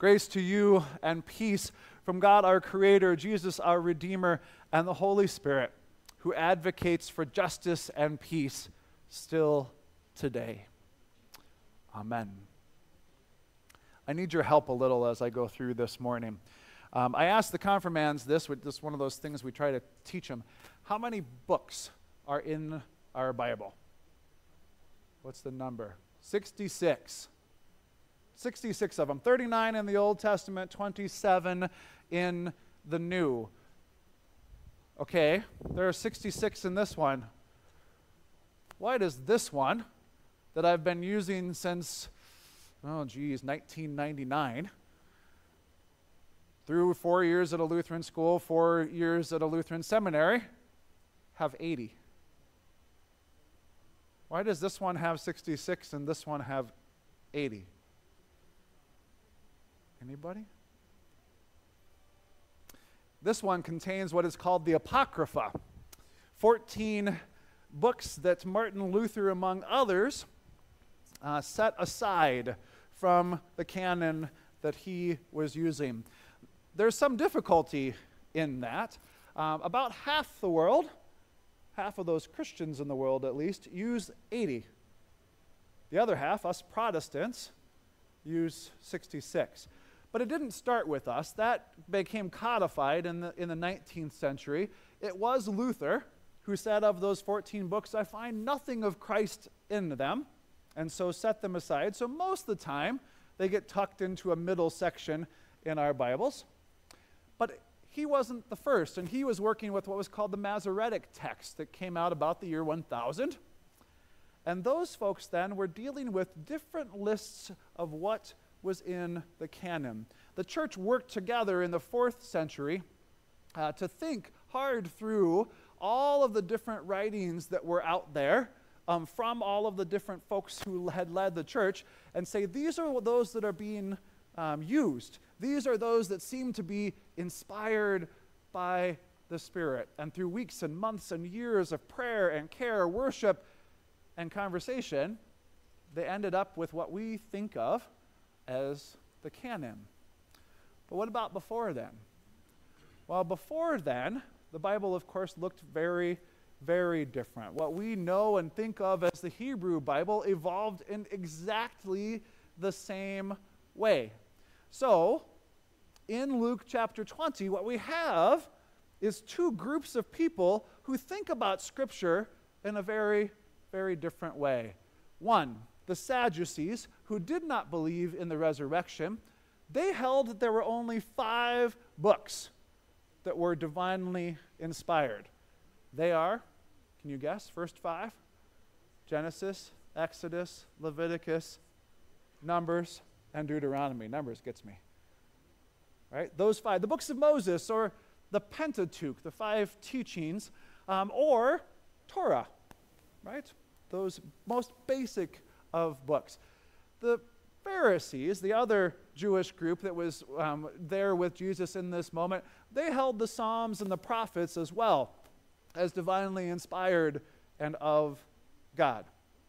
Grace to you and peace from God our Creator, Jesus our Redeemer, and the Holy Spirit, who advocates for justice and peace still today. Amen. I need your help a little as I go through this morning. I asked the confirmands this is one of those things we try to teach them. How many books are in our Bible? What's the number? 66. 66 of them. 39 in the Old Testament, 27 in the New. Okay, there are 66 in this one. Why does this one, that I've been using since, 1999, through 4 years at a Lutheran school, 4 years at a Lutheran seminary, have 80? Why does this one have 66 and this one have 80? Anybody? This one contains what is called the Apocrypha, 14 books that Martin Luther, among others, set aside from the canon that he was using. There's some difficulty in that. About half the world, half of those Christians in the world at least, use 80. The other half, us Protestants, use 66. But it didn't start with us. That became codified in the 19th century. It was Luther who said of those 14 books, I find nothing of Christ in them, and so set them aside. So most of the time, they get tucked into a middle section in our Bibles. But he wasn't the first, and he was working with what was called the Masoretic text that came out about the year 1000. And those folks then were dealing with different lists of what was in the canon. The church worked together in the 4th century to think hard through all of the different writings that were out there from all of the different folks who had led the church, and say, these are those that are being used. These are those that seem to be inspired by the Spirit. And through weeks and months and years of prayer and care, worship, and conversation, they ended up with what we think of as the canon. But what about before then? Well, before then, the Bible, of course, looked very, very different. What we know and think of as the Hebrew Bible evolved in exactly the same way. So, in Luke chapter 20, what we have is two groups of people who think about Scripture in a very, very different way. One, the Sadducees, who did not believe in the resurrection, they held that there were only 5 books that were divinely inspired. They are, can you guess, first 5? Genesis, Exodus, Leviticus, Numbers, and Deuteronomy. Numbers gets me. Right? Those 5. The books of Moses, or the Pentateuch, the 5 teachings, or Torah, right? Those most basic of books. The Pharisees, the other Jewish group that was there with Jesus in this moment, they held the Psalms and the prophets as well as divinely inspired and of God.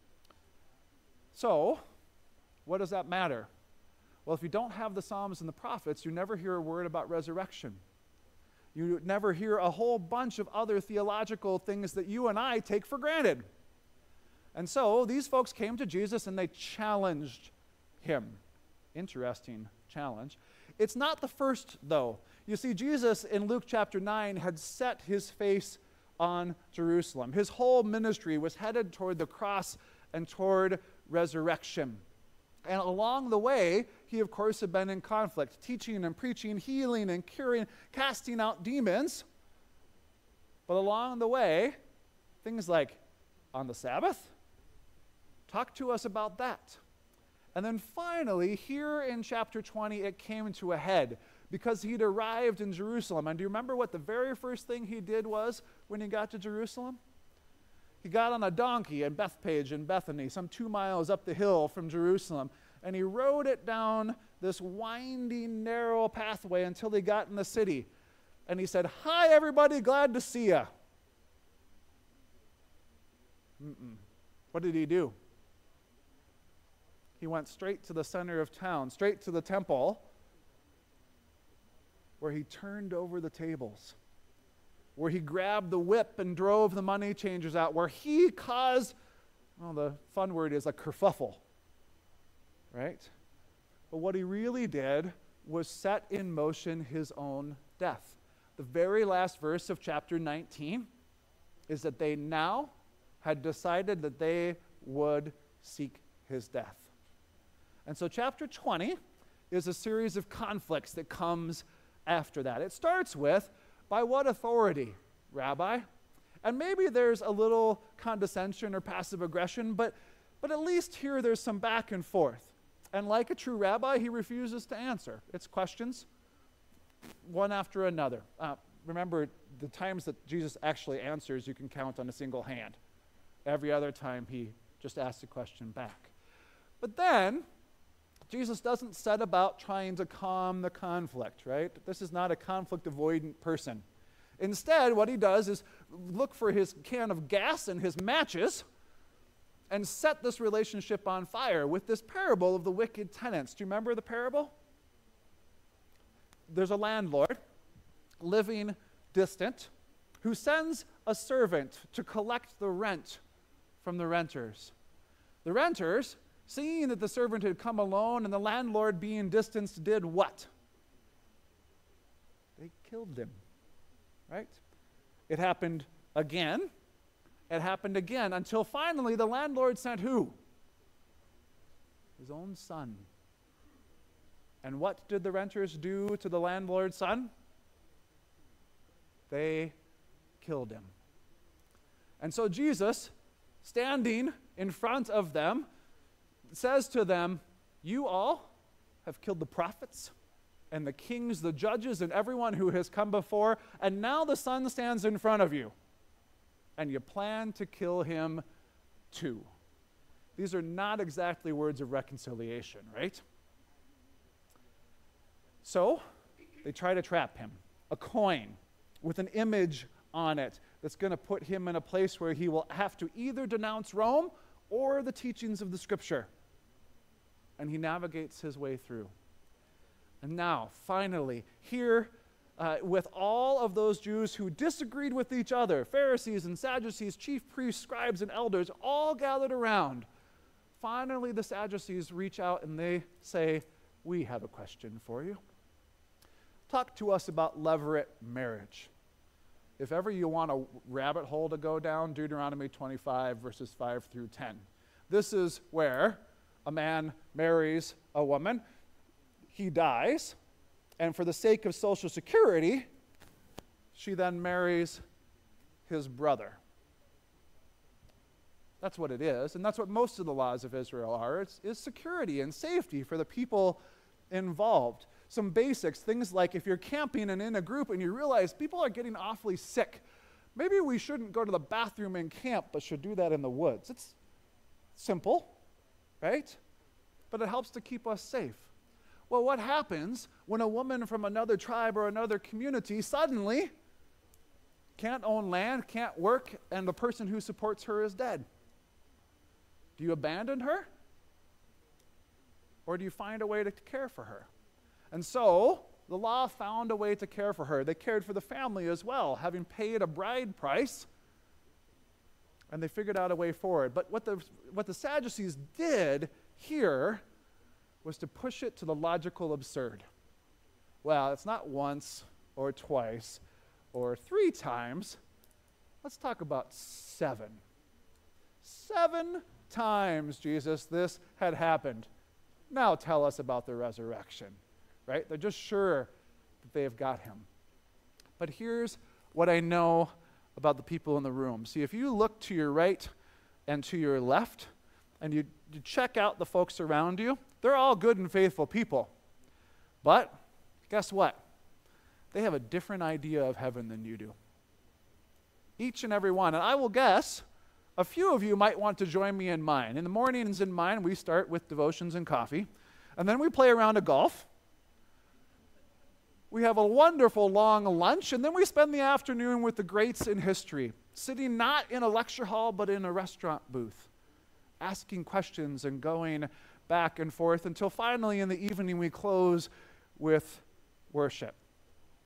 So, what does that matter? Well, if you don't have the Psalms and the prophets, you never hear a word about resurrection. You never hear a whole bunch of other theological things that you and I take for granted. And so these folks came to Jesus and they challenged him. Interesting challenge. It's not the first, though. You see, Jesus in Luke chapter 9 had set his face on Jerusalem. His whole ministry was headed toward the cross and toward resurrection. And along the way, he, of course, had been in conflict, teaching and preaching, healing and curing, casting out demons. But along the way, things like on the Sabbath, talk to us about that. And then finally, here in chapter 20, it came to a head because he'd arrived in Jerusalem. And do you remember what the very first thing he did was when he got to Jerusalem? He got on a donkey in Bethpage in Bethany, some 2 miles up the hill from Jerusalem, and he rode it down this winding, narrow pathway until he got in the city. And he said, "Hi, everybody, glad to see ya." What did he do? He went straight to the center of town, straight to the temple, where he turned over the tables, where he grabbed the whip and drove the money changers out, where he caused, well, the fun word is a kerfuffle, right? But what he really did was set in motion his own death. The very last verse of chapter 19 is that they now had decided that they would seek his death. And so chapter 20 is a series of conflicts that comes after that. It starts with, by what authority, Rabbi? And maybe there's a little condescension or passive aggression, but at least here there's some back and forth. And like a true rabbi, he refuses to answer. It's questions, one after another. Remember, the times that Jesus actually answers, you can count on a single hand. Every other time, he just asks a question back. But then, Jesus doesn't set about trying to calm the conflict, right? This is not a conflict-avoidant person. Instead, what he does is look for his can of gas and his matches and set this relationship on fire with this parable of the wicked tenants. Do you remember the parable? There's a landlord living distant who sends a servant to collect the rent from the renters. The renters, seeing that the servant had come alone and the landlord being distanced, did what? They killed him, right? It happened again. It happened again until finally the landlord sent who? His own son. And what did the renters do to the landlord's son? They killed him. And so Jesus, standing in front of them, says to them, you all have killed the prophets and the kings, the judges, and everyone who has come before, and now the son stands in front of you, and you plan to kill him too. These are not exactly words of reconciliation, right? So they try to trap him. A coin with an image on it that's going to put him in a place where he will have to either denounce Rome or the teachings of the Scripture. And he navigates his way through. And now, finally, here with all of those Jews who disagreed with each other, Pharisees and Sadducees, chief priests, scribes, and elders, all gathered around, finally the Sadducees reach out and they say, we have a question for you. Talk to us about levirate marriage. If ever you want a rabbit hole to go down, Deuteronomy 25, verses 5 through 10. This is where a man marries a woman, he dies, and for the sake of Social Security, she then marries his brother. That's what it is, and that's what most of the laws of Israel are. It's security and safety for the people involved. Some basics, things like if you're camping and in a group and you realize people are getting awfully sick, maybe we shouldn't go to the bathroom in camp, but should do that in the woods. It's simple, right? But it helps to keep us safe. Well, what happens when a woman from another tribe or another community suddenly can't own land, can't work, and the person who supports her is dead? Do you abandon her? Or do you find a way to care for her? And so the law found a way to care for her. They cared for the family as well, having paid a bride price, and they figured out a way forward. But what the Sadducees did here was to push it to the logical absurd. Well, it's not once or twice or 3 times. Let's talk about 7. 7 times, Jesus, this had happened. Now tell us about the resurrection, right? They're just sure that they have got him. But here's what I know about the people in the room. See, if you look to your right and to your left, and you check out the folks around you, they're all good and faithful people. But guess what? They have a different idea of heaven than you do. Each and every one. And I will guess a few of you might want to join me in mine. In the mornings in mine, we start with devotions and coffee. And then we play a round of golf. We have a wonderful long lunch. And then we spend the afternoon with the greats in history, sitting not in a lecture hall, but in a restaurant booth, asking questions and going back and forth until finally in the evening we close with worship.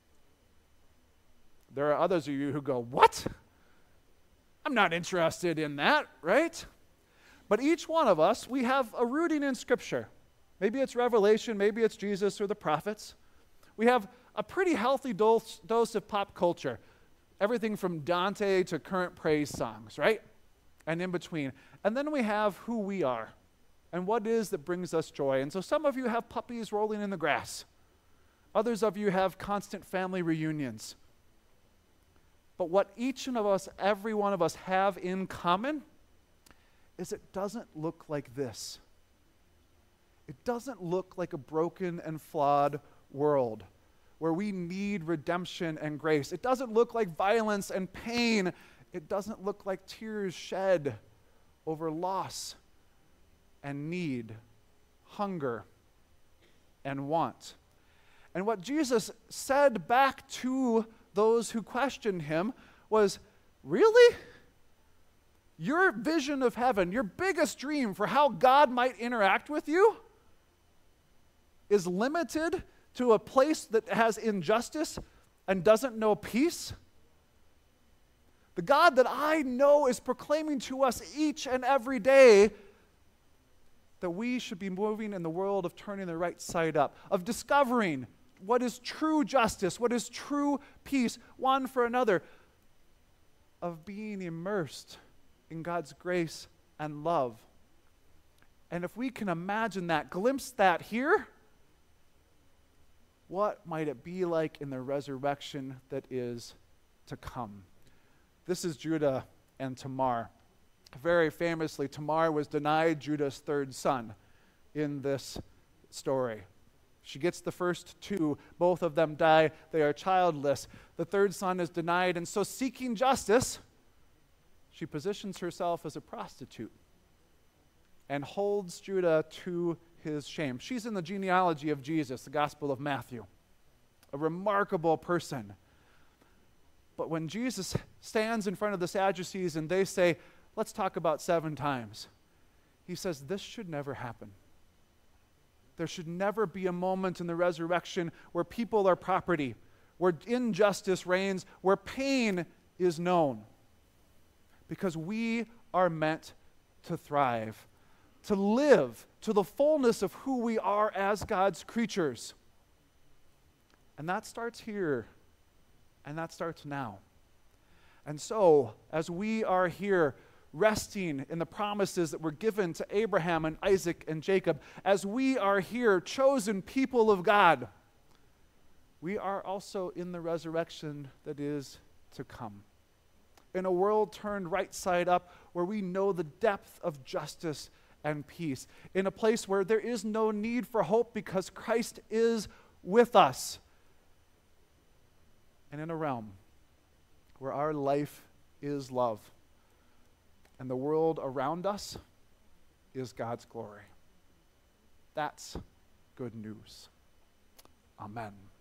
There are others of you who go, what? I'm not interested in that, right? But each one of us, we have a rooting in Scripture. Maybe it's Revelation, maybe it's Jesus or the prophets. We have a pretty healthy dose of pop culture. Everything from Dante to current praise songs, right? And in between. And then we have who we are and what it is that brings us joy. And so some of you have puppies rolling in the grass. Others of you have constant family reunions. But what each of us, every one of us, have in common is it doesn't look like this. It doesn't look like a broken and flawed world where we need redemption and grace. It doesn't look like violence and pain. It doesn't look like tears shed over loss and need, hunger and want. And what Jesus said back to those who questioned him was, really? Your vision of heaven, your biggest dream for how God might interact with you is limited to a place that has injustice and doesn't know peace? The God that I know is proclaiming to us each and every day that we should be moving in the world of turning the right side up, of discovering what is true justice, what is true peace, one for another, of being immersed in God's grace and love. And if we can imagine that, glimpse that here, what might it be like in the resurrection that is to come? This is Judah and Tamar. Very famously, Tamar was denied Judah's third son in this story. She gets the first two. Both of them die. They are childless. The third son is denied, and so seeking justice, she positions herself as a prostitute and holds Judah to his shame. She's in the genealogy of Jesus, the Gospel of Matthew, a remarkable person. But when Jesus stands in front of the Sadducees and they say, let's talk about 7 times, he says, this should never happen. There should never be a moment in the resurrection where people are property, where injustice reigns, where pain is known. Because we are meant to thrive, to live to the fullness of who we are as God's creatures. And that starts here, and that starts now. And so, as we are here resting in the promises that were given to Abraham and Isaac and Jacob, as we are here chosen people of God, we are also in the resurrection that is to come. In a world turned right side up, where we know the depth of justice and peace. In a place where there is no need for hope because Christ is with us. And in a realm where our life is love. And the world around us is God's glory. That's good news. Amen.